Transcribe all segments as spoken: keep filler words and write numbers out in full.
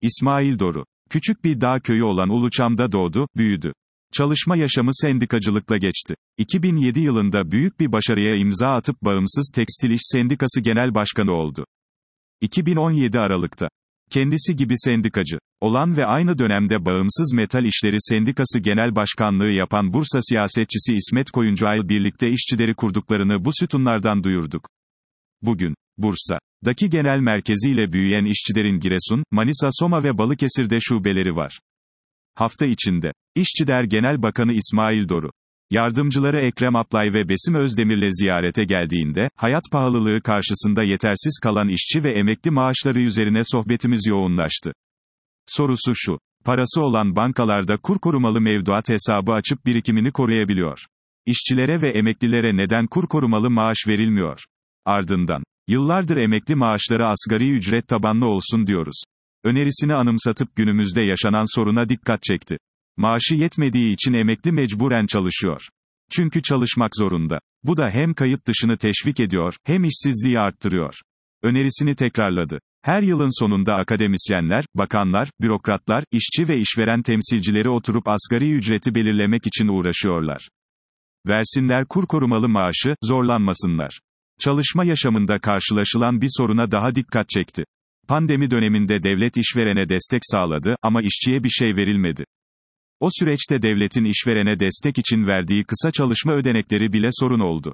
İsmail Doru. Küçük bir dağ köyü olan Uluçam'da doğdu, büyüdü. Çalışma yaşamı sendikacılıkla geçti. iki bin yedi yılında büyük bir başarıya imza atıp Bağımsız Tekstil İş Sendikası Genel Başkanı oldu. iki bin on yedi Aralık'ta. Kendisi gibi sendikacı olan ve aynı dönemde Bağımsız Metal İşleri Sendikası Genel Başkanlığı yapan Bursa siyasetçisi İsmet Koyuncu'yla birlikte işçileri kurduklarını bu sütunlardan duyurduk. Bugün, Bursa'daki genel merkeziyle büyüyen işçilerin Giresun, Manisa, Soma ve Balıkesir'de şubeleri var. Hafta içinde, İşçider Genel Bakanı İsmail Doru, yardımcıları Ekrem Aplay ve Besim Özdemir'le ziyarete geldiğinde, hayat pahalılığı karşısında yetersiz kalan işçi ve emekli maaşları üzerine sohbetimiz yoğunlaştı. Sorusu şu: parası olan bankalarda kur korumalı mevduat hesabı açıp birikimini koruyabiliyor. İşçilere ve emeklilere neden kur korumalı maaş verilmiyor? Ardından, yıllardır emekli maaşları asgari ücret tabanlı olsun diyoruz. Önerisini anımsatıp günümüzde yaşanan soruna dikkat çekti. Maaşı yetmediği için emekli mecburen çalışıyor. Çünkü çalışmak zorunda. Bu da hem kayıt dışını teşvik ediyor, hem işsizliği arttırıyor. Önerisini tekrarladı. Her yılın sonunda akademisyenler, bakanlar, bürokratlar, işçi ve işveren temsilcileri oturup asgari ücreti belirlemek için uğraşıyorlar. Versinler kur korumalı maaşı, zorlanmasınlar. Çalışma yaşamında karşılaşılan bir soruna daha dikkat çekti. Pandemi döneminde devlet işverene destek sağladı ama işçiye bir şey verilmedi. O süreçte devletin işverene destek için verdiği kısa çalışma ödenekleri bile sorun oldu.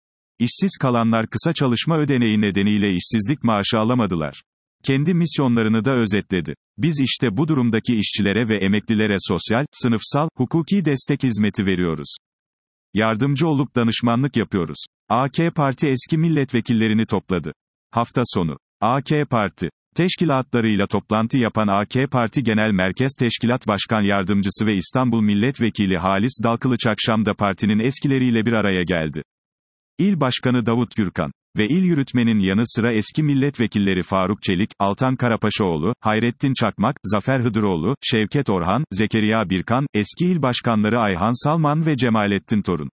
İşsiz kalanlar kısa çalışma ödeneği nedeniyle işsizlik maaşı alamadılar. Kendi misyonlarını da özetledi. Biz işte bu durumdaki işçilere ve emeklilere sosyal, sınıfsal, hukuki destek hizmeti veriyoruz. Yardımcı olup danışmanlık yapıyoruz. A K Parti eski milletvekillerini topladı. Hafta sonu, A K Parti teşkilatlarıyla toplantı yapan A K Parti Genel Merkez Teşkilat Başkan Yardımcısı ve İstanbul Milletvekili Halis Dalkılıç akşamda partinin eskileriyle bir araya geldi. İl Başkanı Davut Gürkan ve il yürütmenin yanı sıra eski milletvekilleri Faruk Çelik, Altan Karapaşaoğlu, Hayrettin Çakmak, Zafer Hıdıroğlu, Şevket Orhan, Zekeriya Birkan, eski il başkanları Ayhan Salman ve Cemalettin Torun.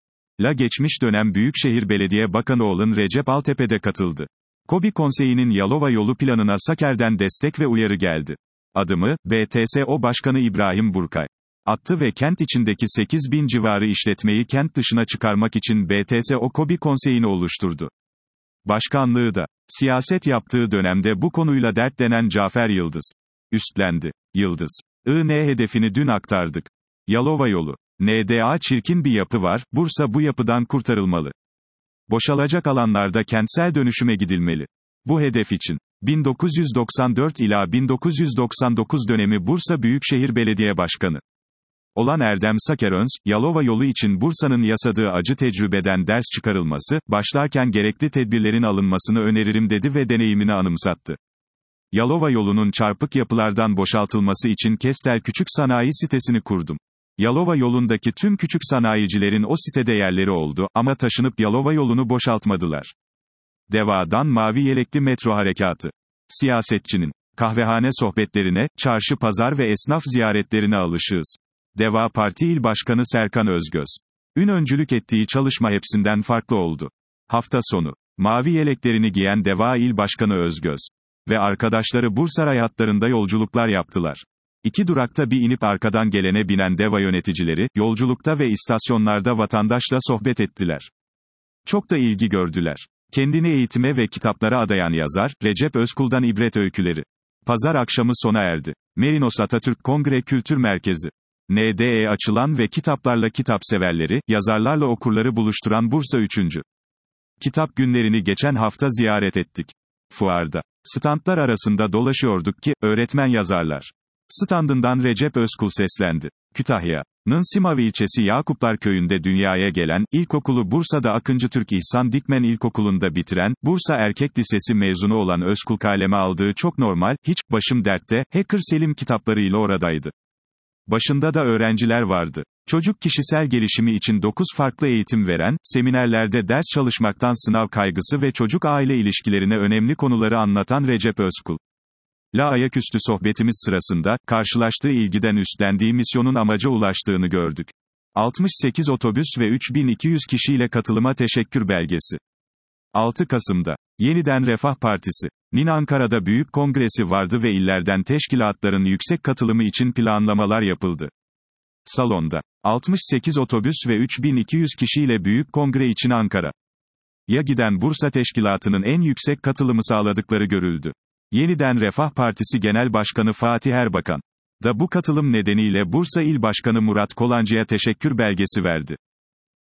La geçmiş dönem Büyükşehir Belediye Bakanı olan Recep Altepe'de katıldı. KOBİ Konseyi'nin Yalova yolu planına Saker'den destek ve uyarı geldi. Adımı, B T S O Başkanı İbrahim Burkay attı ve kent içindeki sekiz bin civarı işletmeyi kent dışına çıkarmak için B T S O KOBİ Konseyi'ni oluşturdu. Başkanlığı da, siyaset yaptığı dönemde bu konuyla dertlenen Cafer Yıldız üstlendi. Yıldız, I N hedefini dün aktardık. Yalova yolu, N D A çirkin bir yapı var, Bursa bu yapıdan kurtarılmalı. Boşalacak alanlarda kentsel dönüşüme gidilmeli. Bu hedef için, bin dokuz yüz doksan dört ila bin dokuz yüz doksan dokuz dönemi Bursa Büyükşehir Belediye Başkanı olan Erdem Sakeröns, Yalova yolu için Bursa'nın yaşadığı acı tecrübeden ders çıkarılması, başlarken gerekli tedbirlerin alınmasını öneririm dedi ve deneyimini anımsattı. Yalova yolunun çarpık yapılardan boşaltılması için Kestel Küçük Sanayi sitesini kurdum. Yalova yolundaki tüm küçük sanayicilerin o sitede yerleri oldu ama taşınıp Yalova yolunu boşaltmadılar. Deva'dan mavi yelekli metro harekatı. Siyasetçinin kahvehane sohbetlerine, çarşı pazar ve esnaf ziyaretlerine alışığız. Deva Parti İl Başkanı Serkan Özgöz. Ün öncülük ettiği çalışma hepsinden farklı oldu. Hafta sonu, mavi yeleklerini giyen Deva İl Başkanı Özgöz ve arkadaşları Bursa hatlarında yolculuklar yaptılar. İki durakta bir inip arkadan gelene binen Deva yöneticileri, yolculukta ve istasyonlarda vatandaşla sohbet ettiler. Çok da ilgi gördüler. Kendini eğitime ve kitaplara adayan yazar, Recep Özkul'dan ibret öyküleri. Pazar akşamı sona erdi. Merinos Atatürk Kongre Kültür Merkezi. N D E açılan ve kitaplarla kitapseverleri, yazarlarla okurları buluşturan Bursa üçüncü Kitap günlerini geçen hafta ziyaret ettik. Fuarda, standlar arasında dolaşıyorduk ki, öğretmen yazarlar standından Recep Özkul seslendi. Kütahya'nın Simav ilçesi Yakuplar Köyü'nde dünyaya gelen, ilkokulu Bursa'da Akıncı Türk İhsan Dikmen İlkokulu'nda bitiren, Bursa Erkek Lisesi mezunu olan Özkul kaleme aldığı Çok Normal, Hiç, Başım Dertte, Hacker Selim kitaplarıyla oradaydı. Başında da öğrenciler vardı. Çocuk kişisel gelişimi için dokuz farklı eğitim veren, seminerlerde ders çalışmaktan sınav kaygısı ve çocuk-aile ilişkilerine önemli konuları anlatan Recep Özkul. La ayaküstü sohbetimiz sırasında, karşılaştığı ilgiden üstlendiği misyonun amaca ulaştığını gördük. altmış sekiz otobüs ve üç bin iki yüz kişiyle katılıma teşekkür belgesi. altı Kasım'da, Yeniden Refah Partisi'nin Ankara'da büyük kongresi vardı ve illerden teşkilatların yüksek katılımı için planlamalar yapıldı. Salonda, altmış sekiz otobüs ve üç bin iki yüz kişiyle büyük kongre için Ankara'ya giden Bursa Teşkilatı'nın en yüksek katılımı sağladıkları görüldü. Yeniden Refah Partisi Genel Başkanı Fatih Erbakan da bu katılım nedeniyle Bursa İl Başkanı Murat Kolancı'ya teşekkür belgesi verdi.